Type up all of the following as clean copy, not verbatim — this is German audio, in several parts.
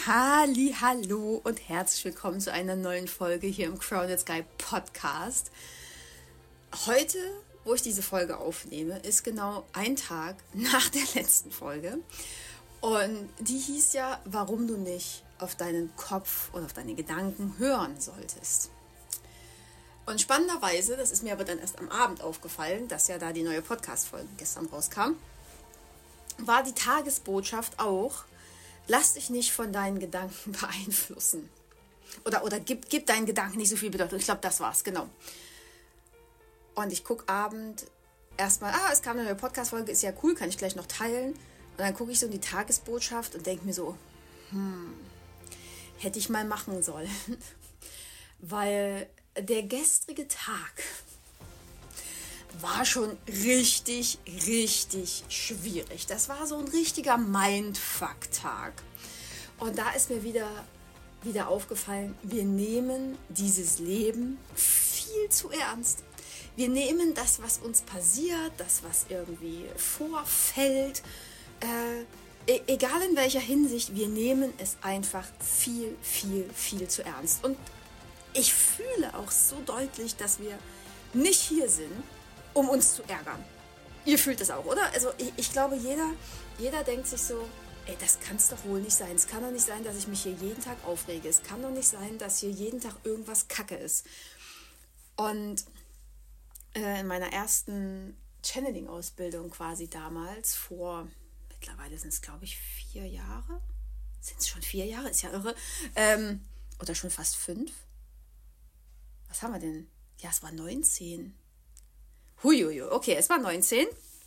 Hallo und herzlich willkommen zu einer neuen Folge hier im Crowded Sky Podcast. Heute, wo ich diese Folge aufnehme, ist genau ein Tag nach der letzten Folge. Und die hieß ja, warum du nicht auf deinen Kopf oder auf deine Gedanken hören solltest. Und spannenderweise, das ist mir aber dann erst am Abend aufgefallen, dass ja da die neue Podcast-Folge gestern rauskam, war die Tagesbotschaft auch: Lass dich nicht von deinen Gedanken beeinflussen. Oder gib deinen Gedanken nicht so viel Bedeutung. Ich glaube, das war's, genau. Und ich gucke Abend erstmal, es kam eine neue Podcast-Folge, ist ja cool, kann ich gleich noch teilen. Und dann gucke ich so in die Tagesbotschaft und denke mir so, hätte ich mal machen sollen. Weil der gestrige Tag war schon richtig schwierig. Das war so ein richtiger Mindfuck-Tag. Und da ist mir wieder aufgefallen, wir nehmen dieses Leben viel zu ernst. Wir nehmen das, was uns passiert, das, was irgendwie vorfällt, egal in welcher Hinsicht, wir nehmen es einfach viel zu ernst. Und ich fühle auch so deutlich, dass wir nicht hier sind, um uns zu ärgern. Ihr fühlt es auch, oder? Also ich glaube, jeder denkt sich so, das kann es doch wohl nicht sein. Es kann doch nicht sein, dass ich mich hier jeden Tag aufrege. Es kann doch nicht sein, dass hier jeden Tag irgendwas Kacke ist. Und in meiner ersten Channeling-Ausbildung quasi damals, mittlerweile sind es, glaube ich, 4 Jahre. Sind es schon 4 Jahre? Ist ja irre. Oder schon fast 5. Was haben wir denn? Ja, es war 19. Huiuiui, okay, es war 19.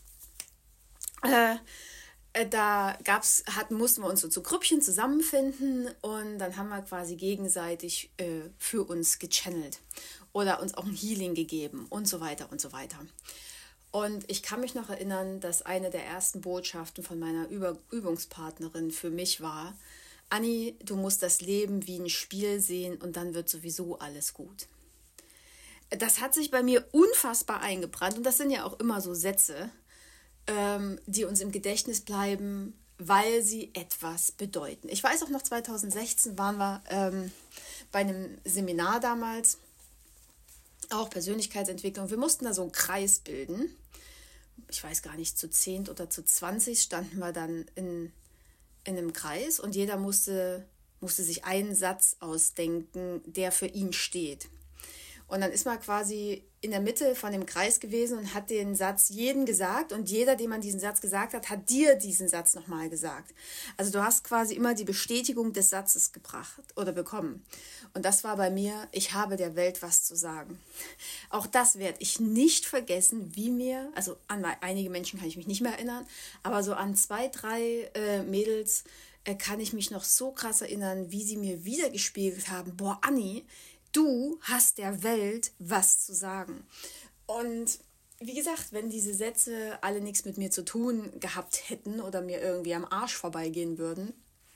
Da mussten wir uns so zu Grüppchen zusammenfinden und dann haben wir quasi gegenseitig für uns gechannelt oder uns auch ein Healing gegeben und so weiter und so weiter. Und ich kann mich noch erinnern, dass eine der ersten Botschaften von meiner Übungspartnerin für mich war: Anni, du musst das Leben wie ein Spiel sehen und dann wird sowieso alles gut. Das hat sich bei mir unfassbar eingebrannt und das sind ja auch immer so Sätze, die uns im Gedächtnis bleiben, weil sie etwas bedeuten. Ich weiß auch noch, 2016 waren wir bei einem Seminar damals, auch Persönlichkeitsentwicklung. Wir mussten da so einen Kreis bilden. Ich weiß gar nicht, zu 10 oder zu 20 standen wir dann in einem Kreis und jeder musste sich einen Satz ausdenken, der für ihn steht. Und dann ist man quasi in der Mitte von dem Kreis gewesen und hat den Satz jedem gesagt. Und jeder, dem man diesen Satz gesagt hat, hat dir diesen Satz nochmal gesagt. Also du hast quasi immer die Bestätigung des Satzes gebracht oder bekommen. Und das war bei mir: Ich habe der Welt was zu sagen. Auch das werde ich nicht vergessen, also an einige Menschen kann ich mich nicht mehr erinnern, aber so an 2, 3 Mädels kann ich mich noch so krass erinnern, wie sie mir wiedergespiegelt haben: Boah, Anni, du hast der Welt was zu sagen. Und wie gesagt, wenn diese Sätze alle nichts mit mir zu tun gehabt hätten oder mir irgendwie am Arsch vorbeigehen würden,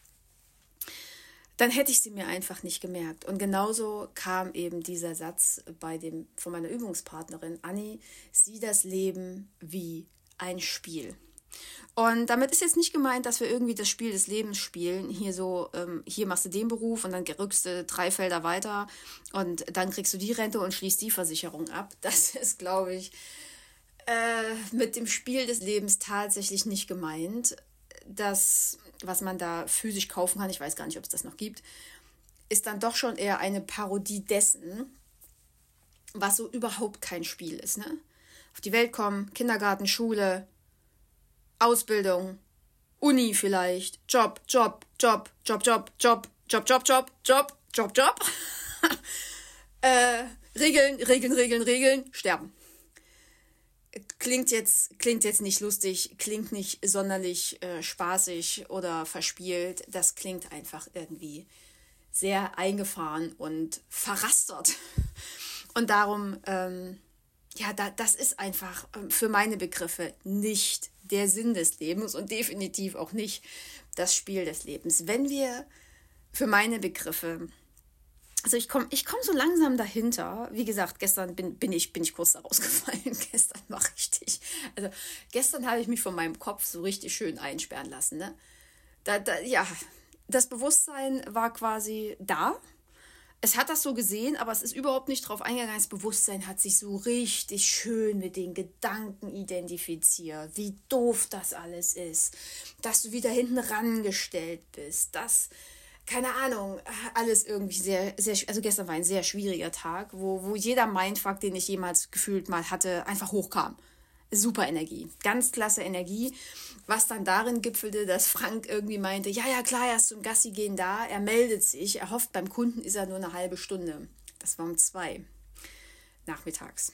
dann hätte ich sie mir einfach nicht gemerkt. Und genauso kam eben dieser Satz von meiner Übungspartnerin: Anni, sieh das Leben wie ein Spiel. Und damit ist jetzt nicht gemeint, dass wir irgendwie das Spiel des Lebens spielen. Hier machst du den Beruf und dann rückst du 3 Felder weiter und dann kriegst du die Rente und schließt die Versicherung ab. Das ist, glaube ich, mit dem Spiel des Lebens tatsächlich nicht gemeint. Das, was man da physisch kaufen kann, ich weiß gar nicht, ob es das noch gibt, ist dann doch schon eher eine Parodie dessen, was so überhaupt kein Spiel ist. Ne? Auf die Welt kommen, Kindergarten, Schule, Ausbildung, Uni vielleicht, Job. Regeln, sterben. Klingt jetzt nicht lustig, klingt nicht sonderlich spaßig oder verspielt. Das klingt einfach irgendwie sehr eingefahren und verrastert. Und darum, das ist einfach für meine Begriffe nicht der Sinn des Lebens und definitiv auch nicht das Spiel des Lebens. Wenn wir für meine Begriffe, also ich komm so langsam dahinter. Wie gesagt, gestern bin ich kurz da rausgefallen. Gestern war richtig. Also gestern habe ich mich von meinem Kopf so richtig schön einsperren lassen. Ne? das Bewusstsein war quasi da. Es hat das so gesehen, aber es ist überhaupt nicht drauf eingegangen. Das Bewusstsein hat sich so richtig schön mit den Gedanken identifiziert, wie doof das alles ist, dass du wieder hinten rangestellt bist, dass, keine Ahnung, alles irgendwie sehr, sehr, also gestern war ein sehr schwieriger Tag, wo jeder Mindfuck, den ich jemals gefühlt mal hatte, einfach hochkam. Super Energie, ganz klasse Energie, was dann darin gipfelte, dass Frank irgendwie meinte, ja, klar, er ist zum Gassi gehen da, er meldet sich, er hofft, beim Kunden ist er nur eine halbe Stunde. Das war um 2 nachmittags.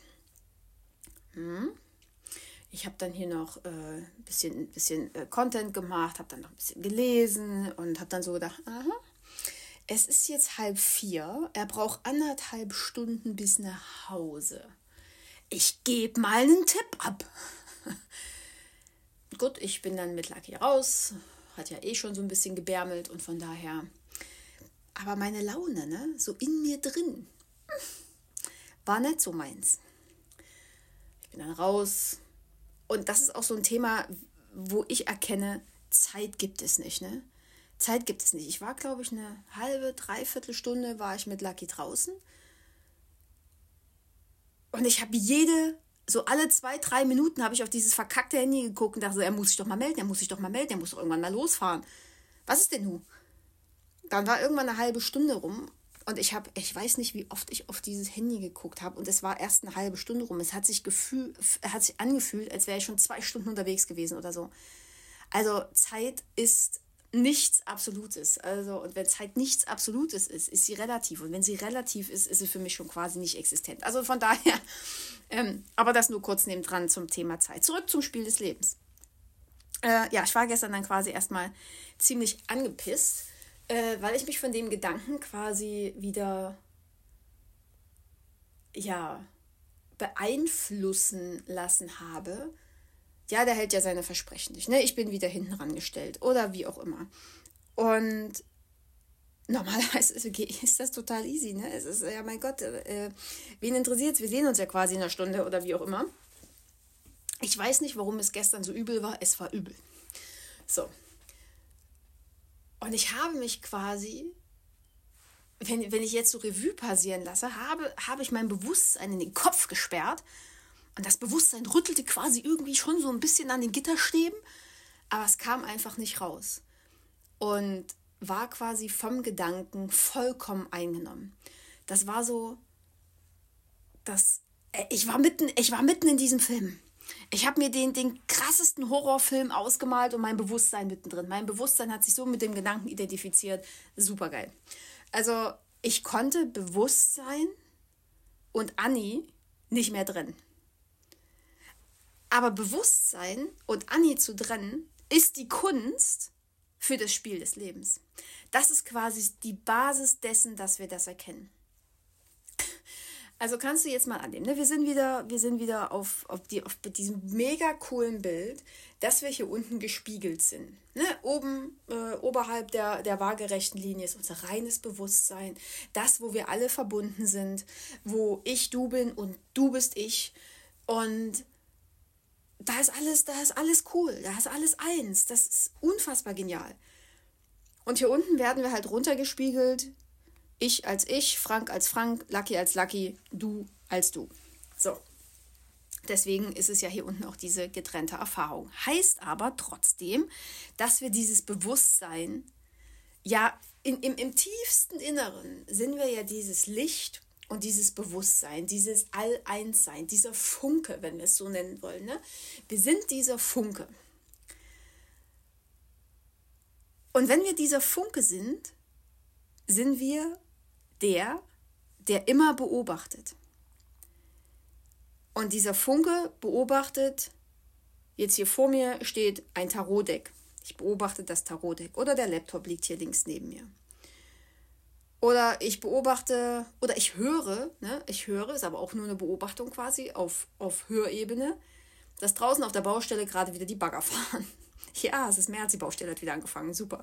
Ich habe dann hier noch ein bisschen Content gemacht, habe dann noch ein bisschen gelesen und habe dann so gedacht, aha, es ist jetzt 3:30, er braucht 1,5 Stunden bis nach Hause. Ich gebe mal einen Tipp ab. Gut, ich bin dann mit Lucky raus. Hat ja schon so ein bisschen gebärmelt und von daher. Aber meine Laune, ne, so in mir drin, war nicht so meins. Ich bin dann raus. Und das ist auch so ein Thema, wo ich erkenne, Zeit gibt es nicht, ne? Zeit gibt es nicht. Ich war, glaube ich, eine halbe, dreiviertel Stunde war ich mit Lucky draußen. Und ich habe so alle 2-3 Minuten habe ich auf dieses verkackte Handy geguckt und dachte so, er muss sich doch mal melden, er muss doch irgendwann mal losfahren. Was ist denn nun? Dann war irgendwann eine halbe Stunde rum und ich weiß nicht, wie oft ich auf dieses Handy geguckt habe und es war erst eine halbe Stunde rum. Es hat sich angefühlt, als wäre ich schon 2 Stunden unterwegs gewesen oder so. Also Zeit ist nichts Absolutes. Also, und wenn Zeit nichts Absolutes ist, ist sie relativ. Und wenn sie relativ ist, ist sie für mich schon quasi nicht existent. Also von daher, aber das nur kurz nebendran zum Thema Zeit. Zurück zum Spiel des Lebens. Ich war gestern dann quasi erstmal ziemlich angepisst, weil ich mich von dem Gedanken quasi wieder, beeinflussen lassen habe. Ja, der hält ja seine Versprechen nicht, ne? Ich bin wieder hinten rangestellt oder wie auch immer. Und normalerweise ist das total easy, ne? Es ist, ja mein Gott, wen interessiert's? Wir sehen uns ja quasi in einer Stunde oder wie auch immer. Ich weiß nicht, warum es gestern so übel war. Es war übel. So. Und ich habe mich quasi, wenn ich jetzt so Revue passieren lasse, habe ich mein Bewusstsein in den Kopf gesperrt. Und das Bewusstsein rüttelte quasi irgendwie schon so ein bisschen an den Gitterstäben, aber es kam einfach nicht raus. Und war quasi vom Gedanken vollkommen eingenommen. Das war so, ich war mitten in diesem Film. Ich habe mir den krassesten Horrorfilm ausgemalt und mein Bewusstsein mittendrin. Mein Bewusstsein hat sich so mit dem Gedanken identifiziert. Supergeil. Also ich konnte Bewusstsein und Anni nicht mehr trennen. Aber Bewusstsein und Anni zu trennen, ist die Kunst für das Spiel des Lebens. Das ist quasi die Basis dessen, dass wir das erkennen. Also kannst du jetzt mal annehmen, ne? Wir sind wieder auf diesem mega coolen Bild, dass wir hier unten gespiegelt sind. Ne? Oben, oberhalb der waagerechten Linie ist unser reines Bewusstsein. Das, wo wir alle verbunden sind, wo ich du bin und du bist ich. Und da ist alles cool, da ist alles eins. Das ist unfassbar genial. Und hier unten werden wir halt runtergespiegelt. Ich als ich, Frank als Frank, Lucky als Lucky, du als du. So. Deswegen ist es ja hier unten auch diese getrennte Erfahrung. Heißt aber trotzdem, dass wir dieses Bewusstsein, ja, im tiefsten Inneren sind wir ja dieses Licht und dieses Bewusstsein, dieses All-Eins-Sein, dieser Funke, wenn wir es so nennen wollen. Ne? Wir sind dieser Funke. Und wenn wir dieser Funke sind, sind wir der immer beobachtet. Und dieser Funke beobachtet, jetzt hier vor mir steht ein Tarotdeck. Ich beobachte das Tarotdeck. Oder der Laptop liegt hier links neben mir. Oder ich beobachte, oder ich höre, ist aber auch nur eine Beobachtung quasi auf Hörebene, dass draußen auf der Baustelle gerade wieder die Bagger fahren. Ja, es ist März, die Baustelle hat wieder angefangen, super.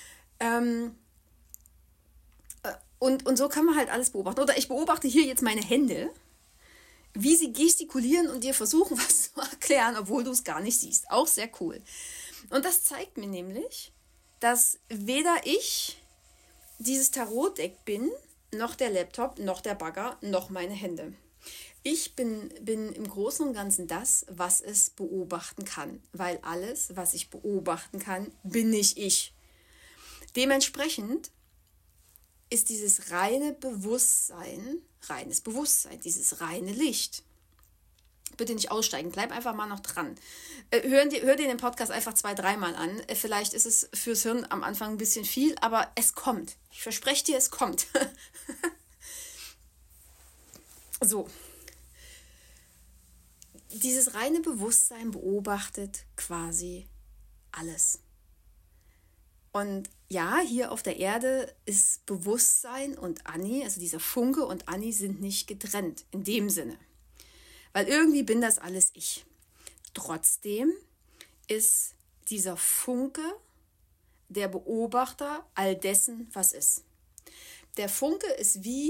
Und so kann man halt alles beobachten. Oder ich beobachte hier jetzt meine Hände, wie sie gestikulieren und dir versuchen, was zu erklären, obwohl du es gar nicht siehst. Auch sehr cool. Und das zeigt mir nämlich, dass weder ich dieses Tarotdeck bin, noch der Laptop, noch der Bagger, noch meine Hände. Ich bin im Großen und Ganzen das, was es beobachten kann, weil alles, was ich beobachten kann, bin nicht ich. Dementsprechend ist dieses reines Bewusstsein, dieses reine Licht. Bitte nicht aussteigen, bleib einfach mal noch dran. Hör dir den Podcast einfach 2-3 Mal an. Vielleicht ist es fürs Hirn am Anfang ein bisschen viel, aber es kommt. Ich verspreche dir, es kommt. So. Dieses reine Bewusstsein beobachtet quasi alles. Und ja, hier auf der Erde ist Bewusstsein und Anni, also dieser Funke und Anni sind nicht getrennt in dem Sinne. Weil irgendwie bin das alles ich. Trotzdem ist dieser Funke der Beobachter all dessen, was ist. Der Funke ist wie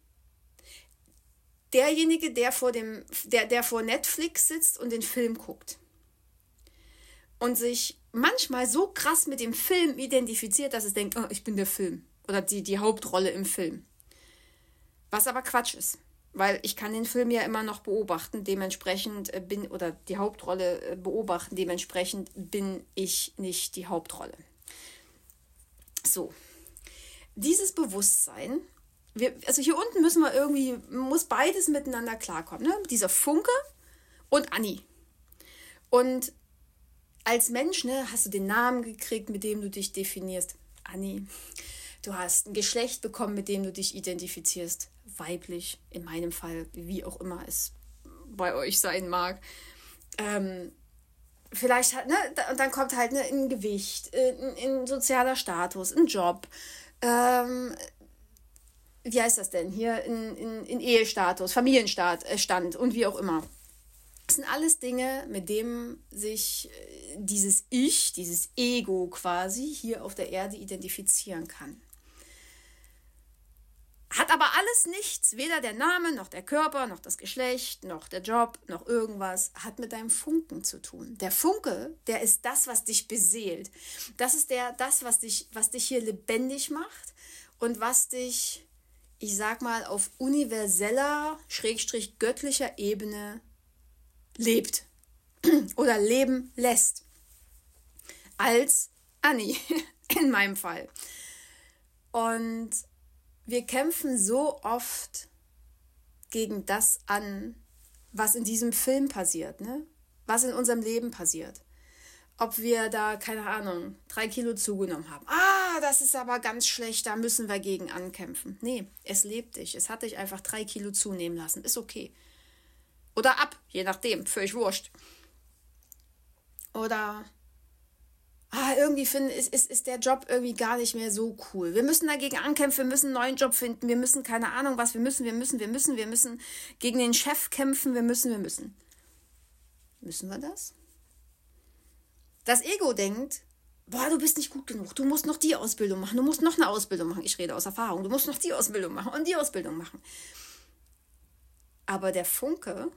derjenige, der vor Netflix sitzt und den Film guckt. Und sich manchmal so krass mit dem Film identifiziert, dass es denkt, oh, ich bin der Film. Oder die Hauptrolle im Film. Was aber Quatsch ist. Weil ich kann den Film ja immer noch beobachten, dementsprechend oder die Hauptrolle beobachten, dementsprechend bin ich nicht die Hauptrolle. So, dieses Bewusstsein, also hier unten muss beides miteinander klarkommen, ne? Dieser Funke und Anni. Und als Mensch, ne, hast du den Namen gekriegt, mit dem du dich definierst, Anni. Du hast ein Geschlecht bekommen, mit dem du dich identifizierst, weiblich, in meinem Fall, wie auch immer es bei euch sein mag. Vielleicht und dann kommt halt ein Gewicht, ein sozialer Status, ein Job, wie heißt das denn hier, in Ehestatus, Familienstand und wie auch immer. Das sind alles Dinge, mit denen sich dieses Ich, dieses Ego quasi hier auf der Erde identifizieren kann. Hat aber alles nichts, weder der Name, noch der Körper, noch das Geschlecht, noch der Job, noch irgendwas, hat mit deinem Funken zu tun. Der Funke, der ist das, was dich beseelt. Das ist was dich hier lebendig macht und was dich, ich sag mal, auf universeller, / göttlicher Ebene lebt oder leben lässt. Als Anni, in meinem Fall. Und wir kämpfen so oft gegen das an, was in diesem Film passiert, ne? Was in unserem Leben passiert. Ob wir da, keine Ahnung, 3 Kilo zugenommen haben. Das ist aber ganz schlecht, da müssen wir gegen ankämpfen. Nee, es lebt dich. Es hat dich einfach 3 Kilo zunehmen lassen. Ist okay. Oder ab, je nachdem, völlig wurscht. Oder irgendwie ist der Job irgendwie gar nicht mehr so cool. Wir müssen dagegen ankämpfen, wir müssen einen neuen Job finden, wir müssen keine Ahnung was, wir müssen gegen den Chef kämpfen, wir müssen. Müssen wir das? Das Ego denkt, du bist nicht gut genug, du musst noch die Ausbildung machen, du musst noch eine Ausbildung machen, ich rede aus Erfahrung, du musst noch die Ausbildung machen und die Ausbildung machen. Aber der Funke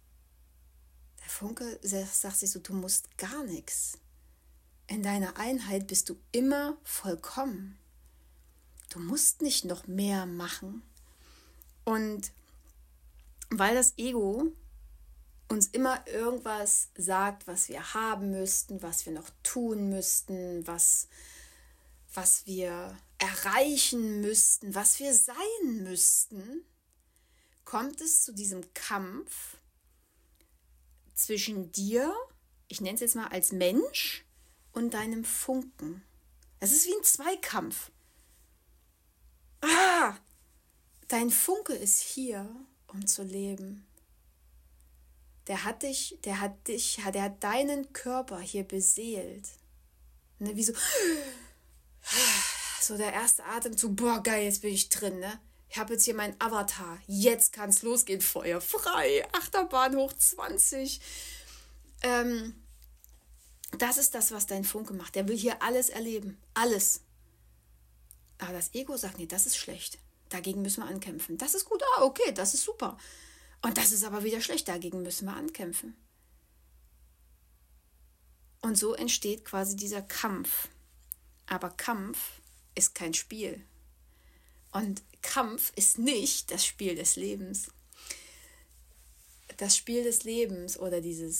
sagt sich so, du musst gar nichts. In deiner Einheit bist du immer vollkommen. Du musst nicht noch mehr machen. Und weil das Ego uns immer irgendwas sagt, was wir haben müssten, was wir noch tun müssten, was wir erreichen müssten, was wir sein müssten, kommt es zu diesem Kampf zwischen dir, ich nenne es jetzt mal als Mensch, und deinem Funken. Es ist wie ein Zweikampf. Dein Funke ist hier, um zu leben. Der hat deinen Körper hier beseelt. Ne, wie so der erste Atemzug, geil, jetzt bin ich drin, ne? Ich habe jetzt hier meinen Avatar. Jetzt kann es losgehen, Feuer frei, Achterbahn hoch 20. Das ist das, was dein Funke macht. Der will hier alles erleben. Alles. Aber das Ego sagt, nee, das ist schlecht. Dagegen müssen wir ankämpfen. Das ist gut, okay, das ist super. Und das ist aber wieder schlecht. Dagegen müssen wir ankämpfen. Und so entsteht quasi dieser Kampf. Aber Kampf ist kein Spiel. Und Kampf ist nicht das Spiel des Lebens. Das Spiel des Lebens oder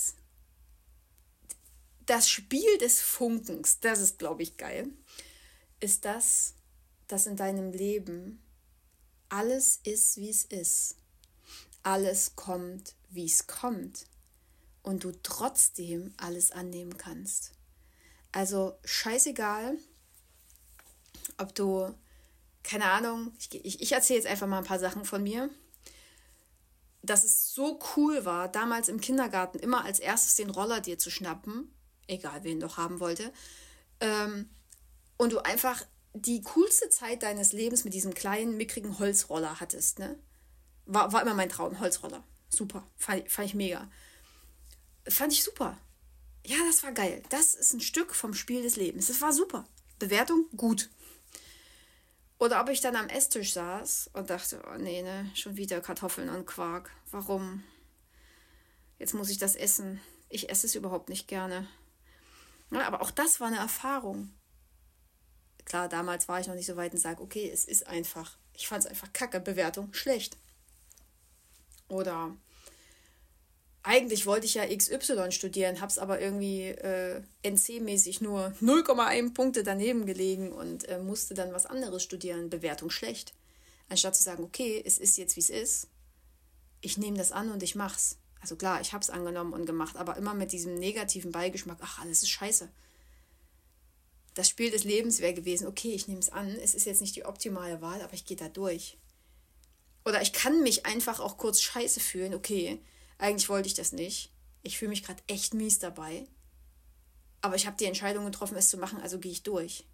das Spiel des Funkens, das ist, glaube ich, geil, ist das, dass in deinem Leben alles ist, wie es ist. Alles kommt, wie es kommt. Und du trotzdem alles annehmen kannst. Also scheißegal, ob du, keine Ahnung, ich erzähle jetzt einfach mal ein paar Sachen von mir, dass es so cool war, damals im Kindergarten immer als erstes den Roller dir zu schnappen, egal wen doch haben wollte, und du einfach die coolste Zeit deines Lebens mit diesem kleinen, mickrigen Holzroller hattest, ne? War immer mein Traum, Holzroller. Super, fand ich mega. Fand ich super. Ja, das war geil. Das ist ein Stück vom Spiel des Lebens. Das war super. Bewertung, gut. Oder ob ich dann am Esstisch saß und dachte, oh nee, ne, schon wieder Kartoffeln und Quark. Warum? Jetzt muss ich das essen. Ich esse es überhaupt nicht gerne. Ja, aber auch das war eine Erfahrung. Klar, damals war ich noch nicht so weit und sage, okay, es ist einfach. Ich fand es einfach kacke. Bewertung, schlecht. Oder eigentlich wollte ich ja XY studieren, habe es aber irgendwie NC-mäßig nur 0,1 Punkte daneben gelegen und musste dann was anderes studieren. Bewertung schlecht. Anstatt zu sagen, okay, es ist jetzt, wie es ist. Ich nehme das an und ich mach's. Also klar, ich habe es angenommen und gemacht, aber immer mit diesem negativen Beigeschmack, ach, alles ist scheiße. Das Spiel des Lebens wäre gewesen, okay, ich nehme es an, es ist jetzt nicht die optimale Wahl, aber ich gehe da durch. Oder ich kann mich einfach auch kurz scheiße fühlen, okay, eigentlich wollte ich das nicht. Ich fühle mich gerade echt mies dabei. Aber ich habe die Entscheidung getroffen, es zu machen, also gehe ich durch.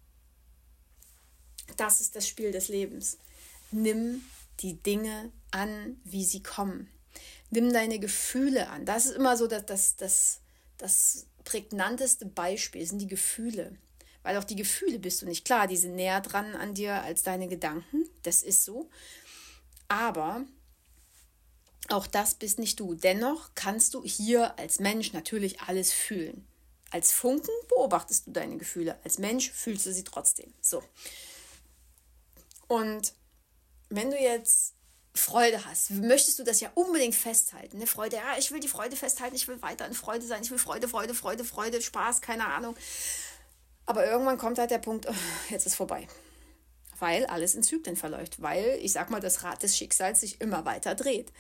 Das ist das Spiel des Lebens. Nimm die Dinge an, wie sie kommen. Nimm deine Gefühle an. Das ist immer so das prägnanteste Beispiel, sind die Gefühle. Weil auch die Gefühle bist du nicht. Klar, die sind näher dran an dir als deine Gedanken. Das ist so. Aber auch das bist nicht du. Dennoch kannst du hier als Mensch natürlich alles fühlen. Als Funken beobachtest du deine Gefühle. Als Mensch fühlst du sie trotzdem. So. Und wenn du jetzt Freude hast, möchtest du das ja unbedingt festhalten. Ne? Freude, ja, ich will die Freude festhalten, ich will weiter in Freude sein, ich will Freude, Spaß, keine Ahnung. Aber irgendwann kommt halt der Punkt, oh, jetzt ist vorbei. Weil alles in Zyklen verläuft. Weil, ich sag mal, das Rad des Schicksals sich immer weiter dreht.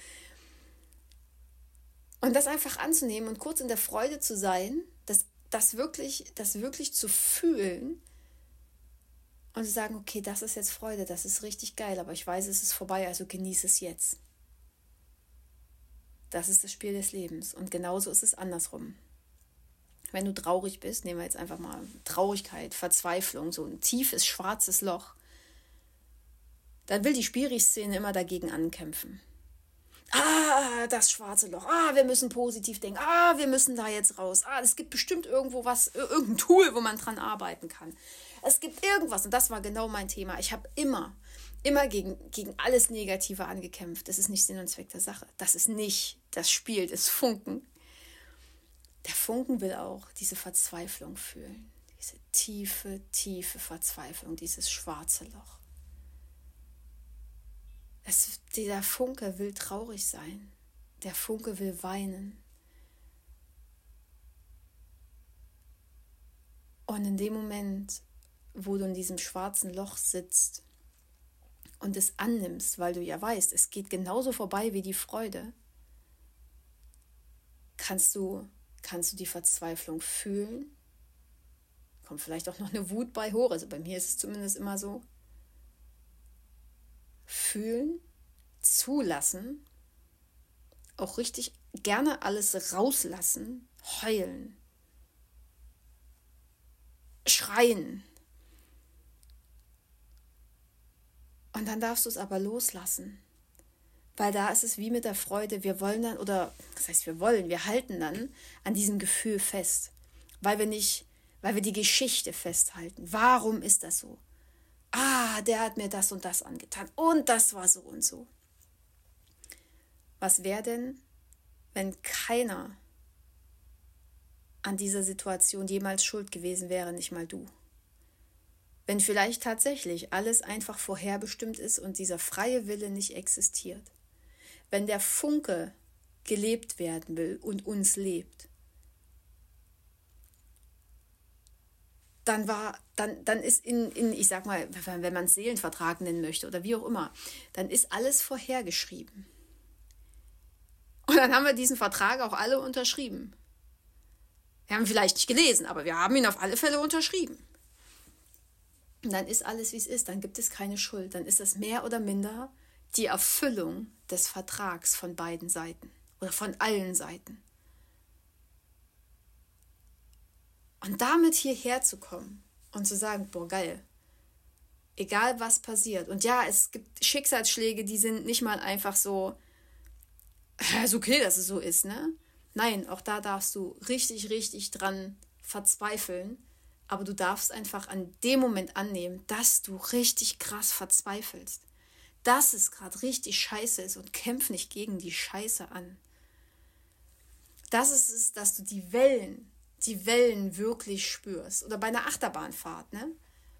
Und das einfach anzunehmen und kurz in der Freude zu sein, das wirklich zu fühlen und zu sagen, okay, das ist jetzt Freude, das ist richtig geil, aber ich weiß, es ist vorbei, also genieße es jetzt. Das ist das Spiel des Lebens. Und genauso ist es andersrum. Wenn du traurig bist, nehmen wir jetzt einfach mal Traurigkeit, Verzweiflung, so ein tiefes, schwarzes Loch, dann will die Spiri-Szene immer dagegen ankämpfen. Das schwarze Loch. Wir müssen positiv denken. Wir müssen da jetzt raus. Es gibt bestimmt irgendwo was, irgendein Tool, wo man dran arbeiten kann. Es gibt irgendwas. Und das war genau mein Thema. Ich habe immer gegen alles Negative angekämpft. Das ist nicht Sinn und Zweck der Sache. Das ist nicht das Spiel des Funken. Der Funken will auch diese Verzweiflung fühlen. Diese tiefe, tiefe Verzweiflung, dieses schwarze Loch. Der Funke will traurig sein. Der Funke will weinen. Und in dem Moment, wo du in diesem schwarzen Loch sitzt und es annimmst, weil du ja weißt, es geht genauso vorbei wie die Freude, kannst du die Verzweiflung fühlen. Kommt vielleicht auch noch eine Wut bei hoch. Also bei mir ist es zumindest immer so. Fühlen, zulassen, auch richtig gerne alles rauslassen, heulen, schreien. Und dann darfst du es aber loslassen. Weil da ist es wie mit der Freude, wir wollen dann, oder das heißt wir halten dann an diesem Gefühl fest. Weil wir die Geschichte festhalten. Warum ist das so? Der hat mir das und das angetan und das war so und so. Was wäre denn, wenn keiner an dieser Situation jemals schuld gewesen wäre, nicht mal du? Wenn vielleicht tatsächlich alles einfach vorherbestimmt ist und dieser freie Wille nicht existiert. Wenn der Funke gelebt werden will und uns lebt, dann ist ich sag mal, wenn man es Seelenvertrag nennen möchte oder wie auch immer, dann ist alles vorhergeschrieben. Und dann haben wir diesen Vertrag auch alle unterschrieben. Wir haben ihn vielleicht nicht gelesen, aber wir haben ihn auf alle Fälle unterschrieben. Und dann ist alles, wie es ist. Dann gibt es keine Schuld. Dann ist das mehr oder minder die Erfüllung des Vertrags von beiden Seiten oder von allen Seiten. Und damit hierher zu kommen und zu sagen, boah, geil, egal was passiert. Und ja, es gibt Schicksalsschläge, die sind nicht mal einfach so, ist okay, dass es so ist, ne? Nein, auch da darfst du richtig, richtig dran verzweifeln. Aber du darfst einfach an dem Moment annehmen, dass du richtig krass verzweifelst. Dass es gerade richtig scheiße ist und kämpf nicht gegen die Scheiße an. Das ist es, dass du die Wellen wirklich spürst. Oder bei einer Achterbahnfahrt, ne?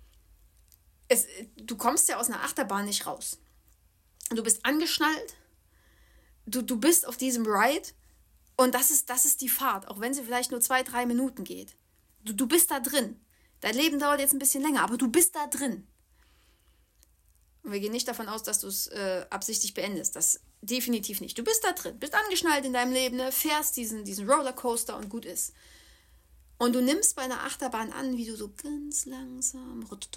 Du kommst ja aus einer Achterbahn nicht raus. Du bist angeschnallt, du bist auf diesem Ride und das ist die Fahrt, auch wenn sie vielleicht nur 2-3 Minuten geht. Du bist da drin. Dein Leben dauert jetzt ein bisschen länger, aber du bist da drin. Und wir gehen nicht davon aus, dass du es absichtlich beendest. Das definitiv nicht. Du bist da drin, bist angeschnallt in deinem Leben, ne? Fährst diesen Rollercoaster und gut ist. Und du nimmst bei einer Achterbahn an, wie du so ganz langsam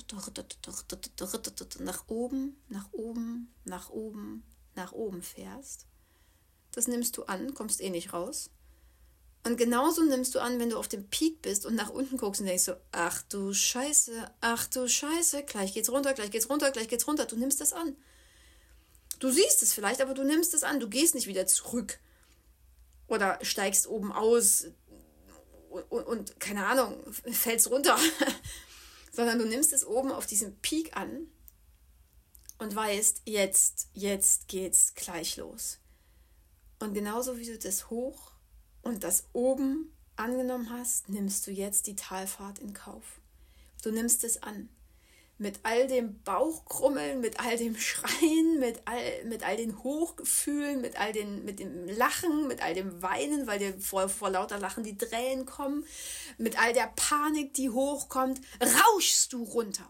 nach oben, nach oben, nach oben, nach oben fährst. Das nimmst du an, kommst eh nicht raus. Und genauso nimmst du an, wenn du auf dem Peak bist und nach unten guckst und denkst so, ach du Scheiße, gleich geht's runter, gleich geht's runter, gleich geht's runter. Du nimmst das an. Du siehst es vielleicht, aber du nimmst es an. Du gehst nicht wieder zurück oder steigst oben aus und keine Ahnung, fällst runter. Sondern du nimmst es oben auf diesem Peak an und weißt, jetzt geht's gleich los. Und genauso wie du das hoch und das oben angenommen hast, nimmst du jetzt die Talfahrt in Kauf. Du nimmst es an. Mit all dem Bauchkrummeln, mit all dem Schreien, mit all den Hochgefühlen, mit dem Lachen, mit all dem Weinen, weil dir vor lauter Lachen die Tränen kommen, mit all der Panik, die hochkommt, rauschst du runter.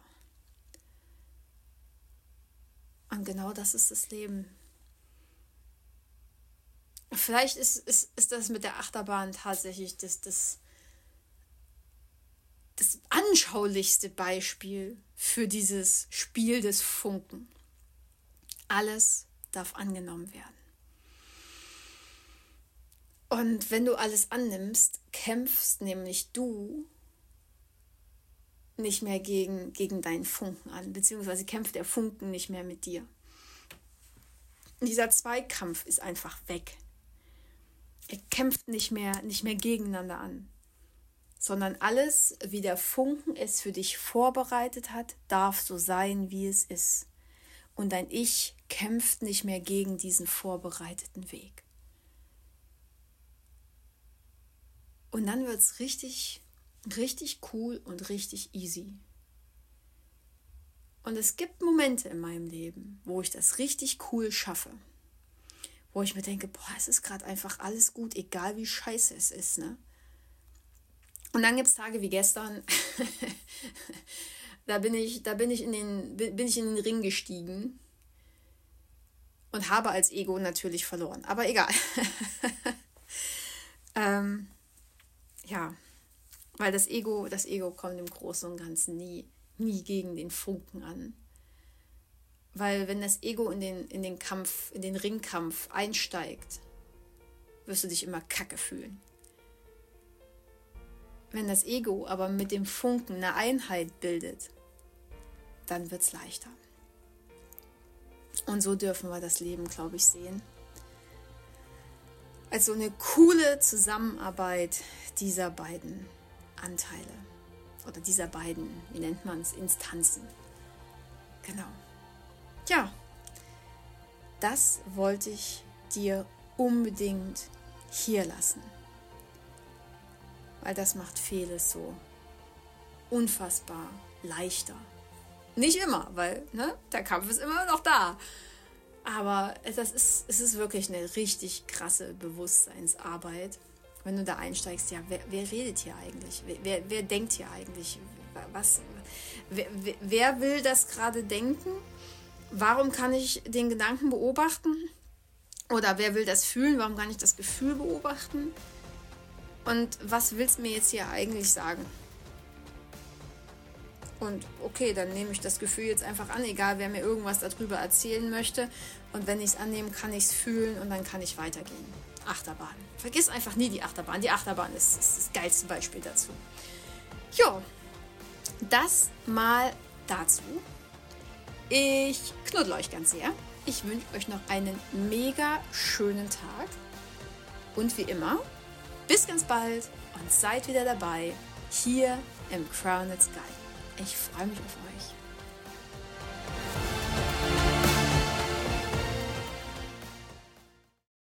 Und genau das ist das Leben. Vielleicht ist das mit der Achterbahn tatsächlich das anschaulichste Beispiel für dieses Spiel des Funken. Alles darf angenommen werden. Und wenn du alles annimmst, kämpfst nämlich du nicht mehr gegen deinen Funken an, beziehungsweise kämpft der Funken nicht mehr mit dir. Dieser Zweikampf ist einfach weg. Ihr kämpft nicht mehr gegeneinander an, sondern alles, wie der Funken es für dich vorbereitet hat, darf so sein, wie es ist. Und dein Ich kämpft nicht mehr gegen diesen vorbereiteten Weg. Und dann wird es richtig, richtig cool und richtig easy. Und es gibt Momente in meinem Leben, wo ich das richtig cool schaffe. Wo ich mir denke, boah, es ist gerade einfach alles gut, egal wie scheiße es ist, ne? Und dann gibt es Tage wie gestern, da bin ich in den Ring gestiegen und habe als Ego natürlich verloren. Aber egal. Ja, weil das Ego kommt im Großen und Ganzen nie gegen den Funken an. Weil wenn das Ego in den Ringkampf einsteigt, wirst du dich immer kacke fühlen. Wenn das Ego aber mit dem Funken eine Einheit bildet, dann wird es leichter. Und so dürfen wir das Leben, glaube ich, sehen. Als so eine coole Zusammenarbeit dieser beiden Anteile. Oder dieser beiden, wie nennt man es, Instanzen. Genau. Ja, das wollte ich dir unbedingt hier lassen. Weil das macht vieles so unfassbar leichter Nicht immer, weil der Kampf ist immer noch da. Aber es ist wirklich eine richtig krasse Bewusstseinsarbeit. Wenn du da einsteigst, ja, wer redet hier eigentlich? Wer denkt hier eigentlich? Wer will das gerade denken? Warum kann ich den Gedanken beobachten? Oder wer will das fühlen? Warum kann ich das Gefühl beobachten? Und was willst du mir jetzt hier eigentlich sagen? Und okay, dann nehme ich das Gefühl jetzt einfach an, egal wer mir irgendwas darüber erzählen möchte. Und wenn ich es annehme, kann ich es fühlen und dann kann ich weitergehen. Achterbahn. Vergiss einfach nie die Achterbahn. Die Achterbahn ist das geilste Beispiel dazu. Jo, das mal dazu. Ich knuddel euch ganz sehr. Ich wünsche euch noch einen mega schönen Tag. Und wie immer, bis ganz bald und seid wieder dabei hier im Crowned Sky. Ich freue mich auf euch.